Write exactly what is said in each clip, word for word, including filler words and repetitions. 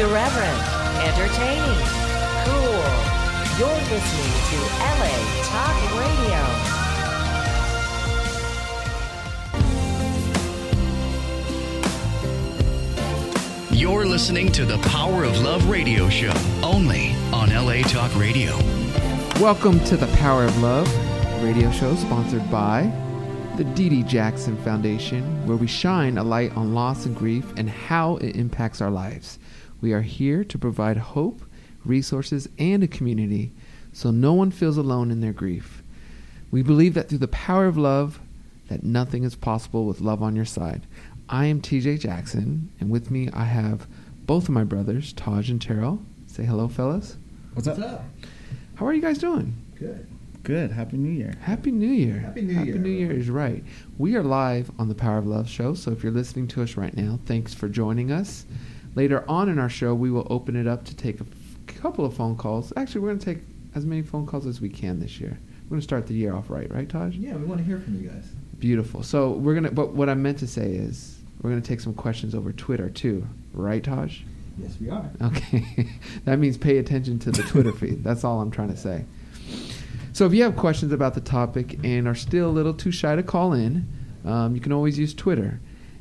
Irreverent, entertaining, cool. You're listening to L A Talk Radio. You're listening to the Power of Love radio show, only on L A Talk Radio. Welcome to the Power of Love radio show, sponsored by the Dee Dee Jackson Foundation, where we shine a light on loss and grief and how it impacts our lives. We are here to provide hope, resources, and a community so no one feels alone in their grief. We believe that through the power of love, that nothing is possible with love on your side. I am T J Jackson, and with me I have both of my brothers, Taj and Terrell. Say hello, fellas. What's up? What's up? How are you guys doing? Good. Good. Happy New Year. Happy New Year. Happy New Happy Year. New Year is right. We are live on the Power of Love show, so if you're listening to us right now, thanks for joining us. Later on in our show, we will open it up to take a f- couple of phone calls. Actually, we're going to take as many phone calls as we can this year. We're going to start the year off right, right, Taj? Yeah, we want to hear from you guys. Beautiful. So we're going to, but what I meant to say is we're going to take some questions over Twitter too, right, Taj? Yes, we are. Okay. That means pay attention to the Twitter feed. That's all I'm trying to say. So if you have questions about the topic and are still a little too shy to call in, um, you can always use Twitter.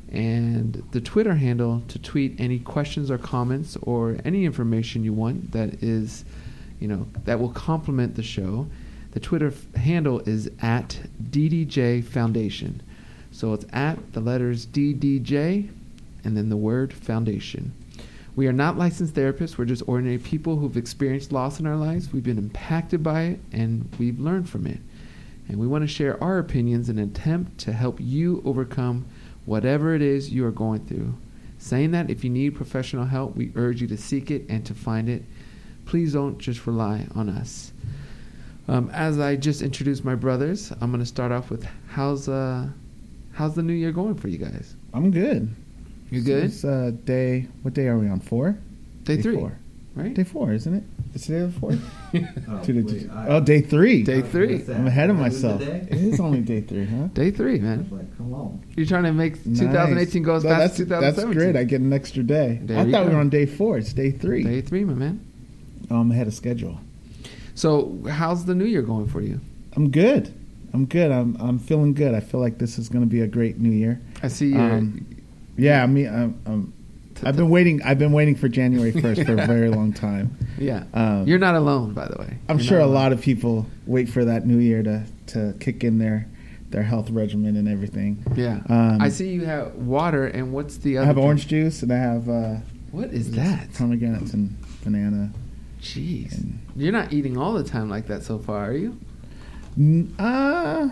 And the Twitter handle to tweet any questions or comments or any information you want that is, you know, that will complement the show. The Twitter f- handle is at D D J Foundation. So it's at the letters D D J and then the word foundation. We are not licensed therapists. We're just ordinary people who've experienced loss in our lives. We've been impacted by it, and we've learned from it. And we want to share our opinions in an attempt to help you overcome whatever it is you are going through. Saying that if you need professional help, we urge you to seek it and to find it. Please don't just rely on us. Um, as I just introduced my brothers, I'm going to start off with how's uh, how's the new year going for you guys? I'm good. You good? It's uh, day, what day are we on? Four? Day, day three, four. Right? Day four, isn't it? It's today the fourth? oh, Two wait, I, oh, day three. Day three. I'm ahead of myself. It is only day three, huh? Day three, man. like, come on. You're trying to make Nice. twenty eighteen go as No, fast that's, as twenty seventeen. That's great. I get an extra day. There I you thought go. we were on day four. It's day three. Day three, my man. Oh, I'm ahead of schedule. So, how's the new year going for you? I'm good. I'm good. I'm I'm feeling good. I feel like this is going to be a great new year. I see you. Um, yeah, I mean, I'm, I'm, I've been waiting. I've been waiting for January first for a very long time. Yeah, um, you're not alone, by the way. I'm You're sure a alone. lot of people wait for that new year to, to kick in their their health regimen and everything. Yeah, Um, I see you have water, and what's the other? I have drink? orange juice and I have uh, What is that? pomegranates and banana. Jeez, And- you're not eating all the time like that so far, are you? N- Uh,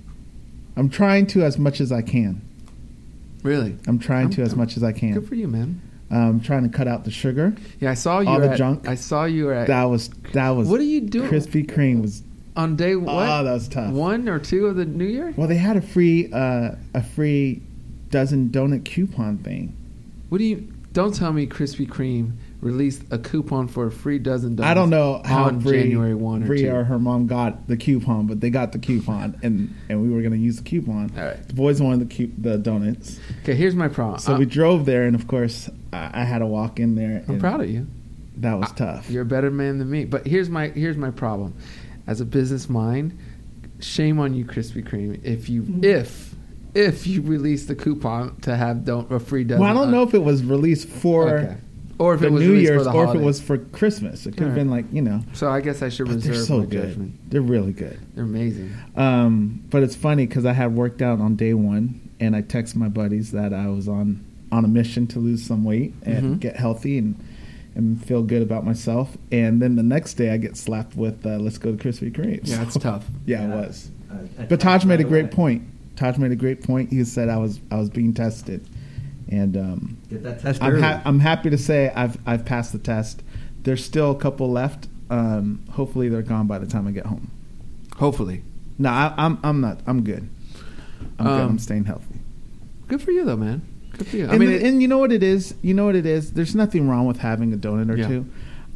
I'm trying to as much as I can. Really? I'm trying I'm- to as I'm- much as I can. Good for you, man. I'm trying to cut out the sugar. Yeah, I saw you All the at, junk. I saw you at. That was that was. What are you doing? Krispy Kreme was. On day what? Oh, that was tough. One or two of the new year? Well, they had a free uh, a free dozen donut coupon thing. What do you? Don't tell me Krispy Kreme released a coupon for a free dozen donuts. I don't know how on Bree, January one or Bree two. or her mom got the coupon, but they got the coupon, and, and we were going to use the coupon. All right. The boys wanted the cu- the donuts, Okay, here's my problem. so I'm, we drove there, and of course, I, I had to walk in there. I'm and proud of you. That was I- tough. You're a better man than me. But here's my here's my problem. As a business mind, shame on you, Krispy Kreme. If you Mm-hmm. if if you release the coupon to have don't a free dozen. Well, I don't know if it was released for Okay. Or if the it was New released Year's, for the or if it holiday. was for Christmas. It could have All right. been like you know. So I guess I should But they're reserve so my good. judgment. They're really good. They're amazing. Um, but it's funny because I had worked out on day one, and I texted my buddies that I was on, on a mission to lose some weight and Mhm. get healthy and and feel good about myself. And then the next day, I get slapped with uh, "Let's go to Krispy Kreme." Yeah, So- it's tough. Yeah, Yeah. it was. Uh, I But Taj texted made a right great away. point. Taj made a great point. He said I was I was being tested, and um, Get that test I'm early. ha- I'm happy to say I've I've passed the test. There's still a couple left. Um, hopefully, they're gone by the time I get home. Hopefully. No, I, I'm I'm not. I'm good. I'm good. Um, I'm staying healthy. Good for you, though, man. Good for you. I And, mean, the- it, and you know what it is. You know what it is. There's nothing wrong with having a donut or Yeah. two.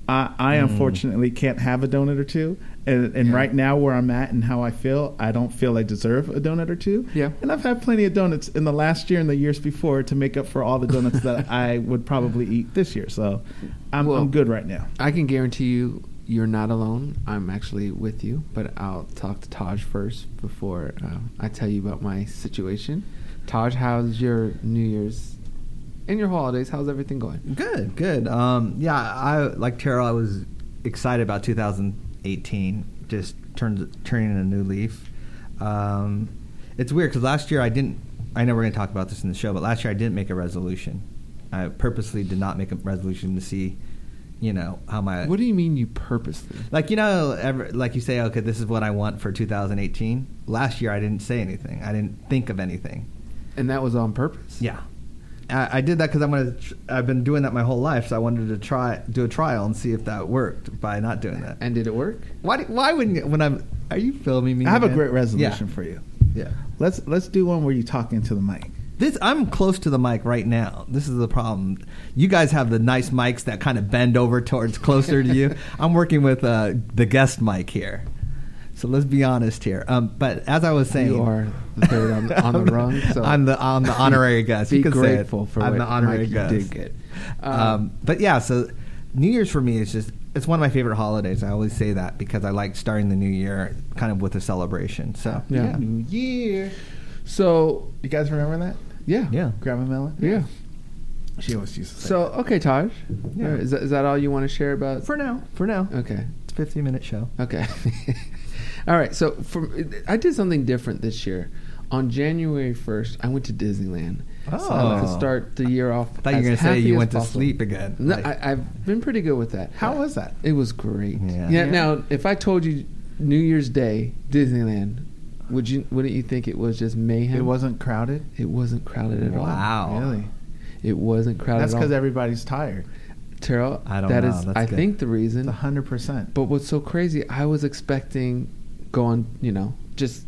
I, I Mm. unfortunately can't have a donut or two. And, and Yeah. right now, where I'm at and how I feel, I don't feel I deserve a donut or two. Yeah. And I've had plenty of donuts in the last year and the years before to make up for all the donuts that I would probably eat this year. So I'm, Well, I'm good right now. I can guarantee you, you're not alone. I'm actually with you, but I'll talk to Taj first before uh, I tell you about my situation. Taj, how's your New Year's and your holidays? How's everything going? Good, good. Um, yeah, I like Terrell. I was excited about two thousand eighteen. Just turned turning a new leaf. Um, it's weird because last year I didn't. I know we're going to talk about this in the show, but last year I didn't make a resolution. I purposely did not make a resolution to see, you know, how my. What do you mean you purposely? Like, you know, ever, like you say, okay, this is what I want for two thousand eighteen. Last year I didn't say anything. I didn't think of anything. And that was on purpose? Yeah. I, I did that because I'm gonna. Tr- I've been doing that my whole life, so I wanted to try do a trial and see if that worked by not doing that. And did it work? Why? do- Why wouldn't you, when I'm? Are you filming me? I have a again? great resolution Yeah. for you. Yeah. Let's let's do one where you talk into the mic. This I'm close to the mic right now. This is the problem. You guys have the nice mics that kind of bend over towards closer to you. I'm working with uh, the guest mic here. So let's be honest here. Um, but as I was saying, You are the third on, on the rung. So I'm the I'm the honorary guest. Be You can say it. grateful for I'm what the honorary mic you guest. did get. Um, Um, but yeah, so New Year's for me is just it's one of my favorite holidays. I always say that because I like starting the new year kind of with a celebration. So Yeah. New Year. So, You guys remember that? yeah. yeah. Grandma Mela? Yeah. She always used to say So, okay, Taj. Yeah. Uh, Is, that, is that all you want to share about? For now, for now, Okay. it's a fifteen minute show. Okay. All right. So for, I did something different this year. On January first, I went to Disneyland. So Oh. to start the year off. I thought you were as going to say happy you as went to possible. sleep again. No, Like- I, I've been pretty good with that. How was that? It was great. Yeah. Yeah. Yeah. Now, if I told you New Year's Day, Disneyland, would you? Wouldn't you think it was just mayhem? It wasn't crowded? It wasn't crowded at all. Wow. Really? It wasn't crowded That's at all. because everybody's tired. Terrell, I don't that know. is, That's I good. think, the It's reason. one hundred percent. But what's so crazy, I was expecting going, you know, just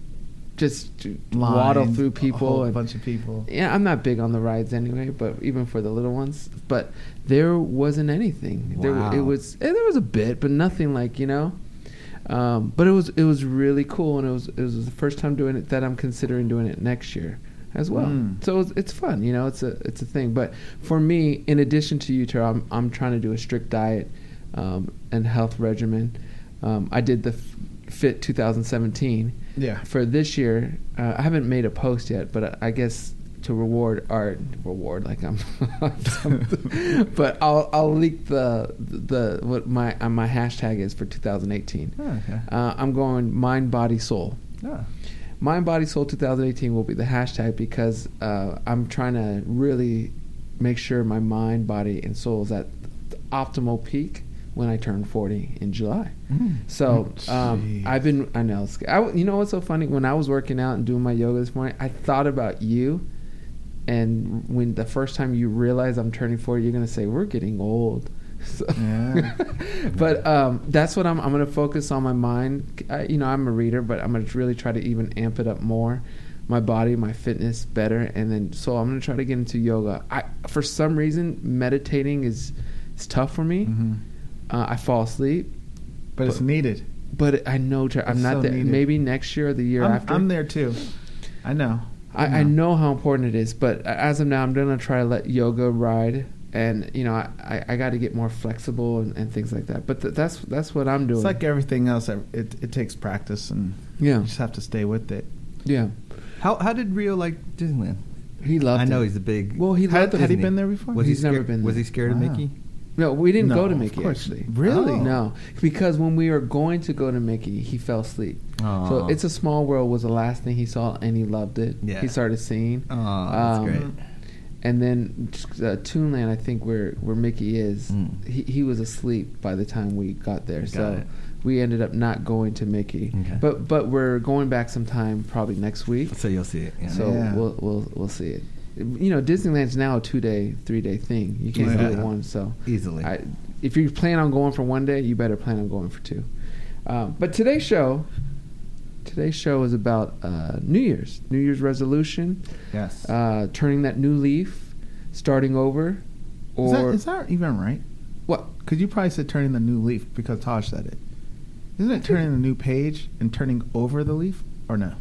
just to waddle Lines, through A people. whole And, bunch of people. yeah, I'm not big on the rides anyway, but even for the little ones. But there wasn't anything. There, Wow. it was, eh, there was a bit, but nothing like, you know. Um, but it was it was really cool, and it was it was the first time doing it that I'm considering doing it next year as well. Mm. So it's, it's fun, you know. It's a it's a thing. But for me, in addition to you, Tara, I'm I'm trying to do a strict diet um, and health regimen. Um, I did the F- Fit twenty seventeen. Yeah. For this year, uh, I haven't made a post yet, but I, I guess to reward our reward like I'm, but I'll I'll leak the the what my uh, my hashtag is for two thousand eighteen. Oh, okay. Uh, I'm going mind, body, soul. Oh. Mind, body, soul twenty eighteen will be the hashtag because uh, I'm trying to really make sure my mind, body, and soul is at the optimal peak when I turn forty in July. Mm. So Oh, um, jeez. I've been, I know, it's- I, you know what's so funny? When I was working out and doing my yoga this morning, I thought about you. And when the first time you realize I'm turning forty, you're going to say, we're getting old. So Yeah. but um, that's what I'm, I'm going to focus on my mind. I, you know, I'm a reader, but I'm going to really try to even amp it up more. My body, my fitness better. And then, so I'm going to try to get into yoga. I, for some reason, meditating is, is tough for me. Mhm. Uh, I fall asleep. But it's But- needed. But I know Tra- I'm It's not so there. needed. Maybe next year or the year I'm, after. I'm there too. I know. I, I know how important it is, but as of now, I'm gonna try to let yoga ride, and you know, I, I, I got to get more flexible and, and things like that. But th- that's that's what I'm doing. It's like everything else. It, it takes practice, and yeah, you just have to stay with it. yeah. How how did Rio like Disneyland? He loved. I know it. he's a big. Well, he Had, loved it. had he Disney. been there before? Was He's he scared, never been Was he there. scared of Wow. Mickey? No, we didn't No, go to of Mickey course. actually. Really? Oh. No, because when we were going to go to Mickey, he fell asleep. Aw. So It's a Small World was the last thing he saw, and he loved it. Yeah. He started singing. Oh, that's Um, great. And then uh, Toonland, I think where where Mickey is, Mm. he, he was asleep by the time we got there. Got so it. we ended up not going to Mickey. Okay. But but we're going back sometime probably next week. So you'll see it. Yeah. So Yeah. we'll we'll we'll see it. You know, Disneyland's now a two day, three day thing. You can't do Yeah. it one. So Easily. I, if you plan on going for one day, you better plan on going for two. Um, but today's show, today's show is about uh, New Year's, New Year's resolution, Yes. uh, turning that new leaf, starting over, is, that, or is that even right? What? Because you probably said turning the new leaf because Taj said it. Isn't it turning the new page and turning over the leaf, or no?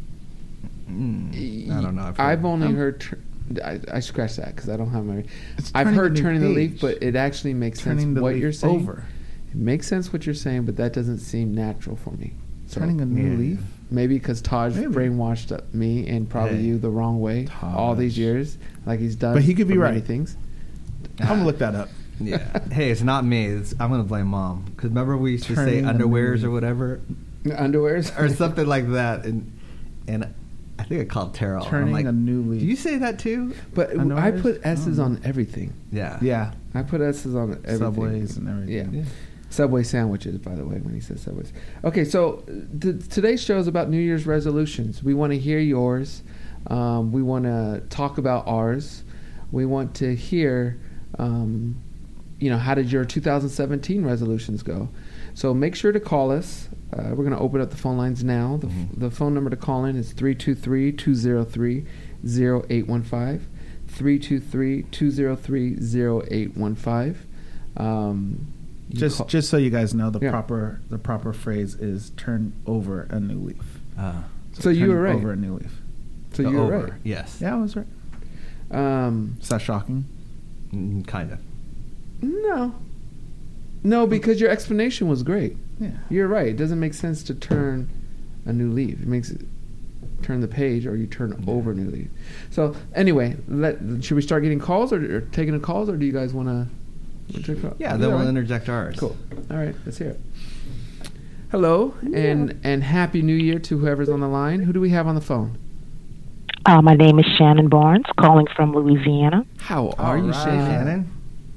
Mm, I don't know. I've, I've heard. only Um, heard. Tr- I, I scratched that because I don't have my. It's I've turning heard the new turning the leaf, page. but it actually makes sense Turning the what leaf you're saying. over. It makes sense what you're saying, but that doesn't seem natural for me. So Turning a new Yeah. leaf. maybe because Taj Maybe. brainwashed up me and probably Hey. you the wrong way all these Taj. years, like he's done. But he could be for many right. Things. I'm gonna look that up. Yeah. Hey, it's not me. It's, I'm going to blame mom. Because remember we used to say Turning the underwears new- or whatever? Underwears Or something like that. And and I think I called Terrell. I'm Turning like, a new leaf. do you say that too? But I Underwears? put S's Oh. on everything. Yeah. Yeah. I put S's on everything. Subways and everything. Yeah. Yeah. Subway sandwiches, by the way, when he says Subways. Okay, so th- today's show is about New Year's resolutions. We want to hear yours. Um, we want to talk about ours. We want to hear, um, you know, how did your two thousand seventeen resolutions go? So make sure to call us. Uh, we're going to open up the phone lines now. The, f- Mhm. the phone number to call in is three two three, two zero three, zero eight one five. three two three, two zero three, zero eight one five. Um, you Just call- just so you guys know, the Yeah. proper the proper phrase is turn over a new leaf. Uh, So you turn were right. Over a new leaf. So the you were over. right. Yes. Yeah, I was right. Um, Is that shocking? Mm, kind of. no. No, because your explanation was great. Yeah. You're right. It doesn't make sense to turn a new leaf. It makes it turn the page or you turn Yeah. over a new leaf. So anyway, let should we start getting calls or, or taking the calls or do you guys want to? Yeah, then we'll interject ours. Cool. All right, let's hear it. Hello, and and happy New Year to whoever's on the line. Who do we have on the phone? Uh, my name is Shannon Barnes, calling from Louisiana. How are All you, right, Shannon? Shannon?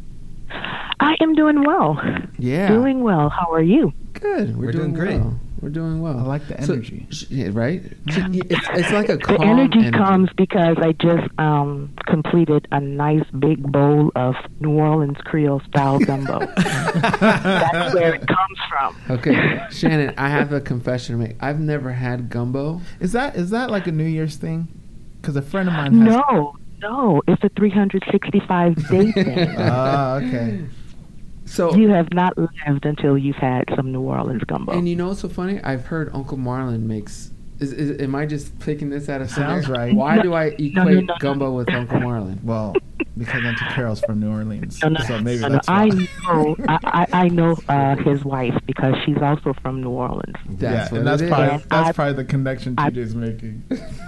I am doing well. Yeah. Doing well. How are you? Good. We're, We're doing, doing great. well. We're doing well. I like the So- energy. sh- yeah, right? It's, it's like a calm The energy energy. comes because I just um, completed a nice big bowl of New Orleans Creole style gumbo. That's where it comes from. Okay, Shannon, I have a confession to make. I've never had gumbo. Is that is that like a New Year's thing? Because a friend of mine has. No, no, it's a three hundred sixty-five day thing. Ah, okay. So, You have not lived until you've had some New Orleans gumbo. and you know what's so funny? I've heard Uncle Marlon makes. Is, is am I just picking this out of Sounds somewhere? right. Why No, do I no, equate no, no, no. gumbo with Uncle Marlon? Well, because Auntie Carol's from New Orleans, No, no, so maybe no, no. that's I why. know, I, I, I know uh, his wife because she's also from New Orleans. That's yeah, what and that's it is. probably And that's I- probably the connection I- T J's making.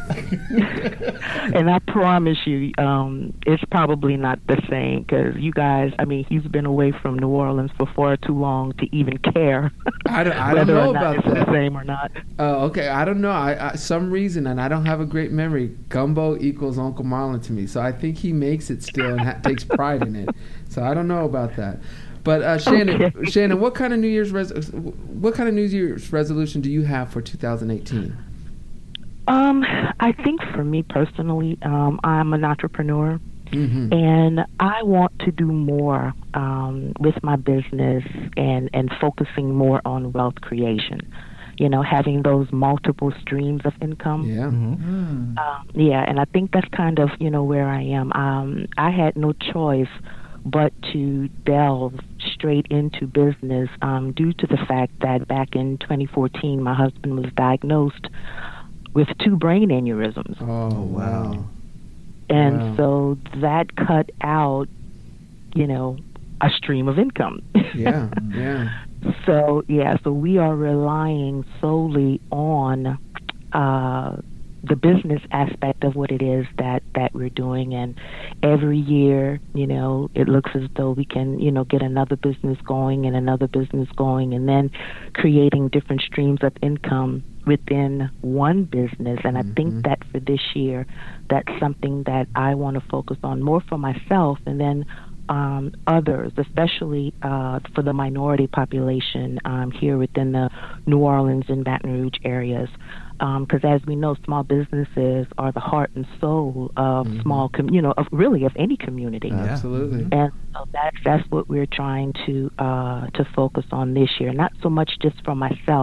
And I promise you, um, it's probably not the same because you guys, I mean, he's been away from New Orleans for far too long to even care I don't, I don't whether know or not about it's that. the same or not. Oh, okay. I don't know. I, I some reason, and I don't have a great memory. Gumbo equals Uncle Marlon to me, so I think he makes it still and ha- takes pride in it. So I don't know about that. But uh, Shannon, Okay. Shannon, what kind of New Year's res- what kind of New Year's resolution do you have for two thousand eighteen? Um, I think for me personally, um, I'm an entrepreneur. Mm-hmm. And I want to do more um, with my business and, and focusing more on wealth creation. You know, having those multiple streams of income. Yeah. Mm-hmm. Mm. Um, yeah, and I think that's kind of, you know, where I am. Um, I had no choice but to delve straight into business um, due to the fact that back in twenty fourteen, my husband was diagnosed with two brain aneurysms. Oh, wow. wow. And Wow. so that cut out, you know, a stream of income. Yeah. Yeah. So, yeah, so we are relying solely on uh, the business aspect of what it is that, that we're doing. And every year, you know, it looks as though we can, you know, get another business going and another business going and then creating different streams of income within one business. And I Mhm. think that for this year, that's something that I want to focus on more for myself and then um, others, especially uh, for the minority population um, here within the New Orleans and Baton Rouge areas. Because as we know, small businesses are the heart and soul of Mhm. small, com- you know, of really of any community. Absolutely. And so that's that's what we're trying to uh, to focus on this year. Not so much just for myself,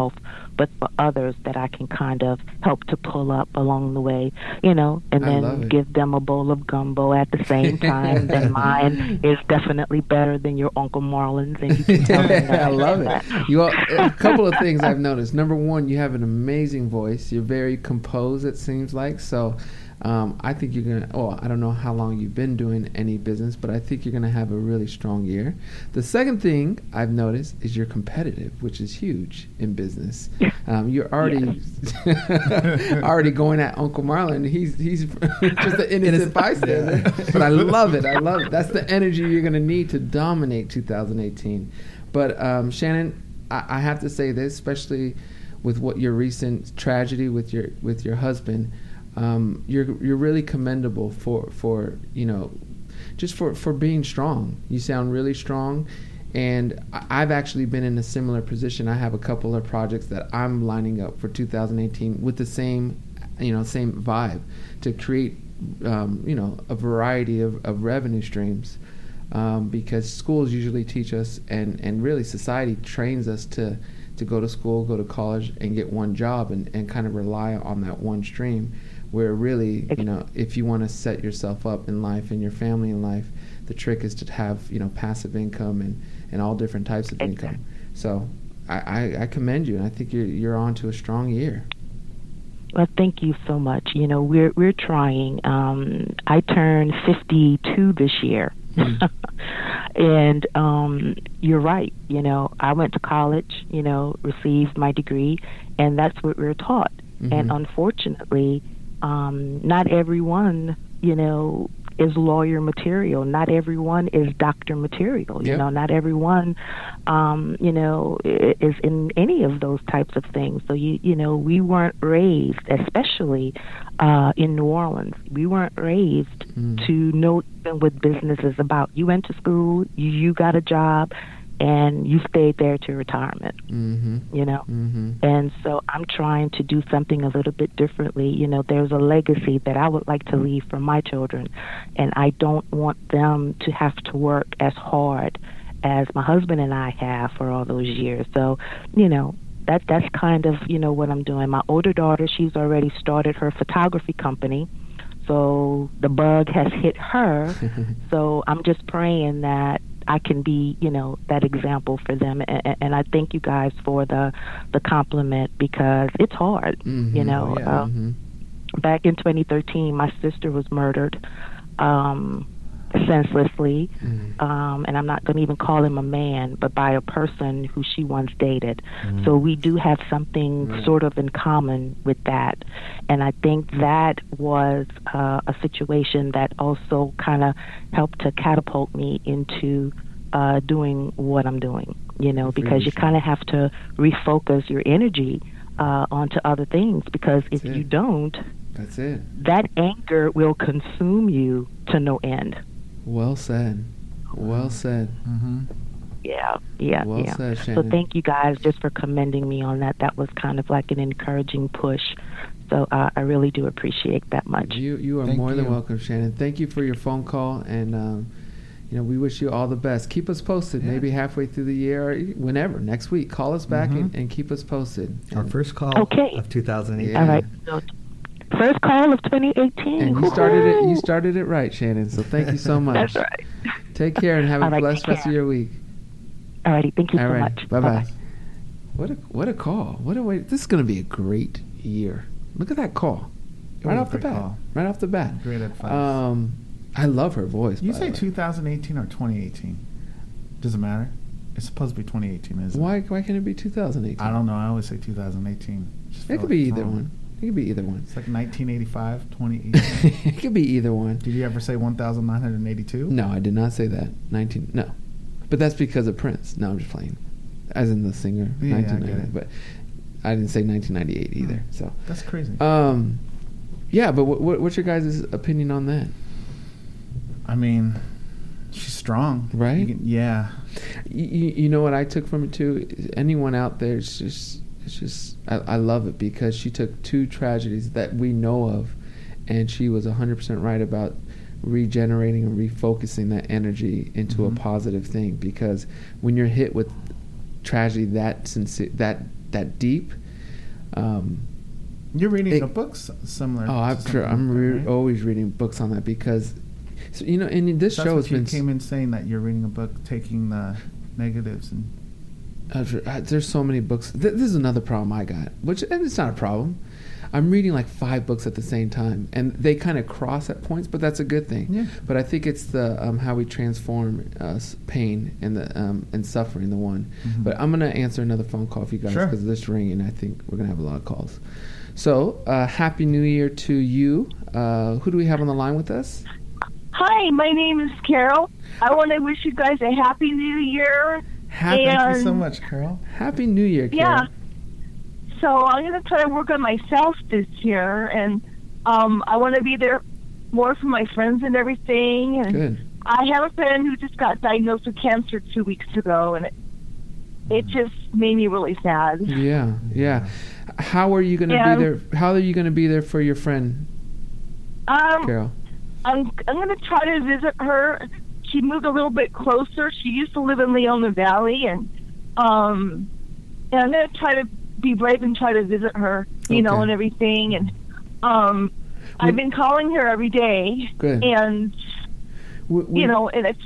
but for others that I can kind of help to pull up along the way, you know, and I love then it. give them a bowl of gumbo at the same time. Then mine is definitely better than your Uncle Marlon's, and you can tell them that I love that. it. You all, a couple of things I've noticed. Number one, you have an amazing voice. You're very composed, it seems like. So um, I think you're going to, oh, I don't know how long you've been doing any business, but I think you're going to have a really strong year. The second thing I've noticed is you're competitive, which is huge in business. Um, you're already already going at Uncle Marlon. He's he's just an innocent bystander. But I love it. I love it. That's the energy you're going to need to dominate two thousand eighteen. But um, Shannon, I, I have to say this, especially with what your recent tragedy with your with your husband, um, you're you're really commendable for for you know, just for, for being strong. You sound really strong, and I- I've actually been in a similar position. I have a couple of projects that I'm lining up for two thousand eighteen with the same, you know, same vibe to create, um, you know, a variety of, of revenue streams. Um, because schools usually teach us, and, and really society trains us to, to go to school, go to college, and get one job, and, and kind of rely on that one stream. Where really, you know, if you want to set yourself up in life and your family in life, the trick is to have, you know, passive income and, and all different types of Exactly. income. So I, I, I commend you, and I think you're you're on to a strong year. Well, thank you so much. You know, we're we're trying. Um, I turned fifty-two this year. And um, you're right. You know, I went to college, you know, received my degree, and that's what we're taught. Mm-hmm. And unfortunately, um, not everyone, you know, is lawyer material. Not everyone is doctor material. You Yep. know, not everyone, um, you know, i- is in any of those types of things. So you, you know, we weren't raised, especially uh, in New Orleans. We weren't raised Mm. to know even what business is about. You went to school, you, you got a job, and you stayed there to retirement. Mm-hmm. You know. Mm-hmm. And so I'm trying to do something a little bit differently. You know, there's a legacy that I would like to leave for my children, and I don't want them to have to work as hard as my husband and I have for all those years. So, you know, that that's kind of, you know, what I'm doing. My older daughter, she's already started her photography company. So the bug has hit her. So I'm just praying that I can be, you know, that example for them. And, and I thank you guys for the the compliment, because it's hard. Mm-hmm. You know, Oh, yeah. uh, Mm-hmm. back in twenty thirteen, my sister was murdered um, senselessly. Mm. Um, and I'm not going to even call him a man, but by a person who she once dated. So we do have something Right. sort of in common with that. And I think that was uh, a situation that also kind of helped to catapult me into uh, doing what I'm doing, you know, Free because you yourself. kind of have to refocus your energy uh, onto other things, because if That's it. you don't, That's it. that anger will consume you to no end. Well said. Well said. Mm-hmm. Yeah, yeah, Well yeah. said, So Shannon. thank you guys just for commending me on that. That was kind of like an encouraging push. So uh, I really do appreciate that much. You you are Thank more than you. welcome, Shannon. Thank you for your phone call, and um, you know, we wish you all the best. Keep us posted. Yeah. Maybe halfway through the year, or whenever next week. Call us back Mhm. and, and keep us posted. Our And- first call Okay. of two thousand eighteen. Yeah. All right. So first call of twenty eighteen. And you started it. You Woo-hoo! started it right, Shannon. So thank you so much. That's right. Take care and have a All right, blessed take rest care. of your week. All righty. Thank you All so right. much. Bye bye. Bye-bye. What a what a call. What a way. This is going to be a great year. Look at that call. It Right was a off the great bat. call. Right off the bat. Great advice. Um, I love her voice. you by say the way. two thousand eighteen or twenty eighteen? Does it matter? It's supposed to be twenty eighteen, isn't it? Why why can't it be two thousand eighteen? I don't know. I always say two thousand eighteen. Just It feel could like be it's either wrong. one. It could be either one. It's like nineteen eighty-five, twenty eighteen. It could be either one. Did you ever say one thousand nine hundred eighty-two? No, I did not say that. Nineteen. No, but that's because of Prince. No, I'm just playing. As in the singer. Yeah, I nineteen get ninety. it. But I didn't say nineteen ninety-eight either. Hmm. So, That's crazy. um, yeah. But what, what, what's your guys' opinion on that? I mean, she's strong. Right? You can- yeah. You, you know what I took from it too? Anyone out there, it's just, it's just, I, I love it because she took two tragedies that we know of, and she was one hundred percent right about regenerating and refocusing that energy into Mhm. a positive thing. Because when you're hit with tragedy that sincere, that that deep, Um, You're reading it- a book s- similar. oh, to I'm something sure. I'm like that, re- right? always reading books on that because, so, you know, and this That's show what has you been. came in saying that you're reading a book, taking the negatives and. Uh, there's so many books. Th- this is another problem I got, which and it's not a problem. I'm reading like five books at the same time, and they kind of cross at points, but that's a good thing. Yeah. But I think it's the um, how we transform uh, s- pain and the um, and suffering, the one. Mhm. But I'm gonna answer another phone call for you guys Sure. because of this ringing. I think we're gonna have a lot of calls. So, uh, happy New Year to you. Uh, who do we have on the line with us? Hi, my name is Carol. I want to wish you guys a happy new year. Happy, And- Thank you so much, Carol. happy New Year, Carol. Yeah. So I'm going to try to work on myself this year, and um, I want to be there more for my friends and everything. And Good. I have a friend who just got diagnosed with cancer two weeks ago, and it, it just made me really sad. Yeah, yeah. How are you gonna Yeah. be there? How are you gonna be there for your friend, Um, Carol? I'm I'm going to try to visit her. She moved a little bit closer. She used to live in Leona Valley, and um, and I'm going to try to be brave and try to visit her, you know, Okay. and everything. And um, I've been calling her every day, Good. and W- you when- know, and it's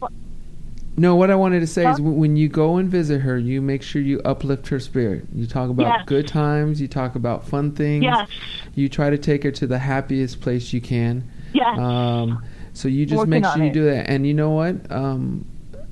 No, what I wanted to say is Huh? w- when you go and visit her, you make sure you uplift her spirit. You talk about Yes. good times. You talk about fun things. yes, You try to take her to the happiest place you can. yes, Um, so you just Working make on sure you it. do that. And you know what? Um,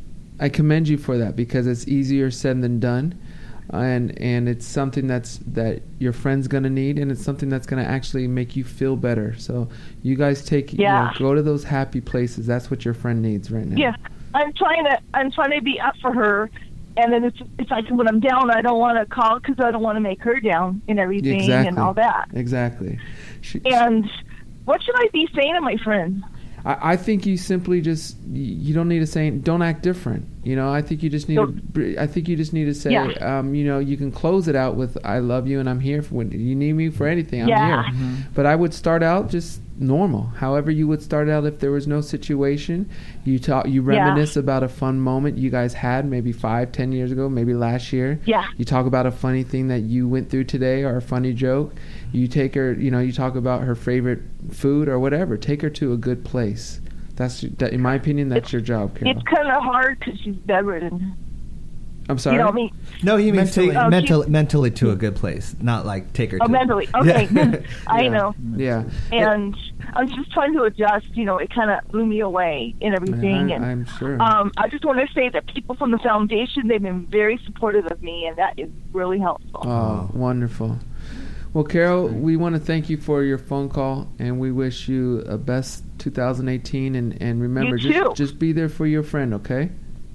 I commend you for that because it's easier said than done. And and it's something that's that your friend's gonna need, and it's something that's gonna actually make you feel better. So you guys take, you Yeah. know, go to those happy places. That's what your friend needs right now. yeah. I'm trying to I'm trying to be up for her, and then it's it's like when I'm down, I don't want to call because I don't want to make her down and everything Exactly. and all that. Exactly. She, And what should I be saying to my friend? I, I think you simply just y- you don't need to say don't act different. You know, I think you just need to. br- I think you just need to say, Yeah. um, you know, you can close it out with "I love you" and I'm here for when you need me for anything. I'm Yeah. here. But I would start out just normal. However, you would start out if there was no situation. You talk, you Yeah. reminisce about a fun moment you guys had maybe five, ten years ago, maybe last year. Yeah. You talk about a funny thing that you went through today or a funny joke. You take her, you know, you talk about her favorite food or whatever. Take her to a good place. That's, that, in my opinion, that's your job, Carol. It's kind of hard because she's bedridden. I'm sorry. You know what I mean? No, you mean Mentally. take, Oh, mentally, mentally to a good place, not like take her. Oh, to mentally. Okay, Yeah. I Yeah. know. Yeah. And I'm just trying to adjust. You know, it kind of blew me away and everything. I, and I'm sure. um, I just want to say that people from the foundation, they've been very supportive of me, and that is really helpful. Oh, wonderful. Well, Carol, we want to thank you for your phone call, and we wish you a best two thousand eighteen. And, and remember, You too. just just be there for your friend, okay?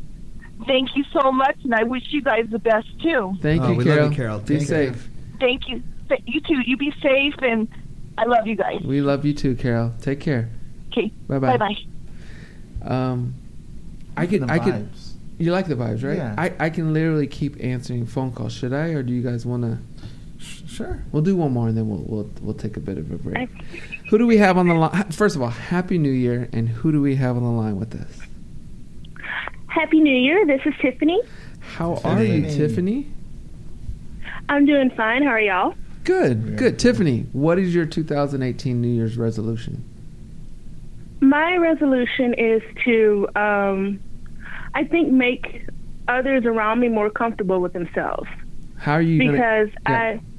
Thank you so much, and I wish you guys the best too. Thank Oh, you, we love Carol. you, Carol. Be Take safe. care. Thank you. Th- You too. You be safe, and I love you guys. We love you too, Carol. Take care. Okay. Bye bye. Bye bye. Um, I could, The I could. vibes. You like the vibes, right? Yeah. I, I can literally keep answering phone calls. Should I, or do you guys want to? Sh- Sure. We'll do one more, and then we'll we'll we'll take a bit of a break. Who do we have on the line? First of all, Happy New Year, and who do we have on the line with us? Happy New Year. This is Tiffany. How are you, Tiffany. Tiffany? I'm doing fine. How are y'all? Good, Yeah. good. Tiffany, what is your two thousand eighteen New Year's resolution? My resolution is to, um, I think, make others around me more comfortable with themselves. How are you because gonna? Yeah. I,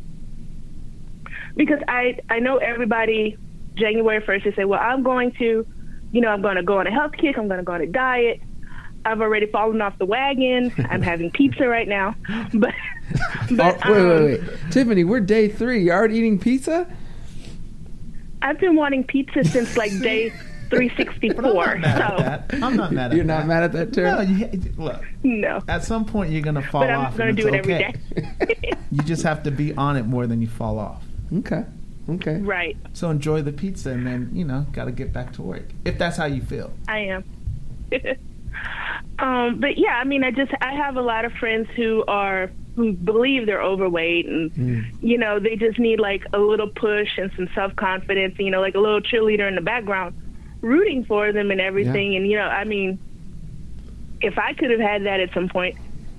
because I, I know everybody. January first, they say, "Well, I'm going to, you know, I'm going to go on a health kick. I'm going to go on a diet." I've already fallen off the wagon. I'm having pizza right now, but. but Oh, wait, um, wait, wait, Tiffany, we're day three. You already eating pizza? I've been wanting pizza since like day three But I'm sixty-four. not mad So at that. I'm not mad at You're that. not mad at that, Tara? No, you, look. no. At some point, you're gonna fall But off. I'm going and to do it it's every okay. day. You just have to be on it more than you fall off. Okay, okay. Right. So enjoy the pizza, and then you know, got to get back to work if that's how you feel. I am. um, but yeah, I mean, I just I have a lot of friends who are who believe they're overweight, and Mm. you know they just need like a little push and some self confidence. You know, like a little cheerleader in the background, rooting for them and everything. And you know, I mean, if I could have had that at some point,